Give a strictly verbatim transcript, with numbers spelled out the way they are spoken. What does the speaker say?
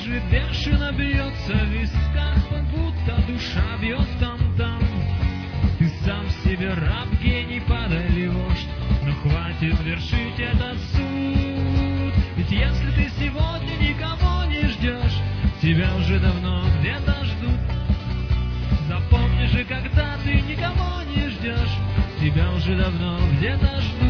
бежит, бешено бьется в висках, как будто душа бьет там-там. Ты сам себе раб, гений, падали вождь, но хватит вершить этот суд. Ведь если ты сегодня никого не ждешь, тебя уже давно где-то ждут. Запомни же, когда ты никого не ждешь, тебя уже давно где-то ждут.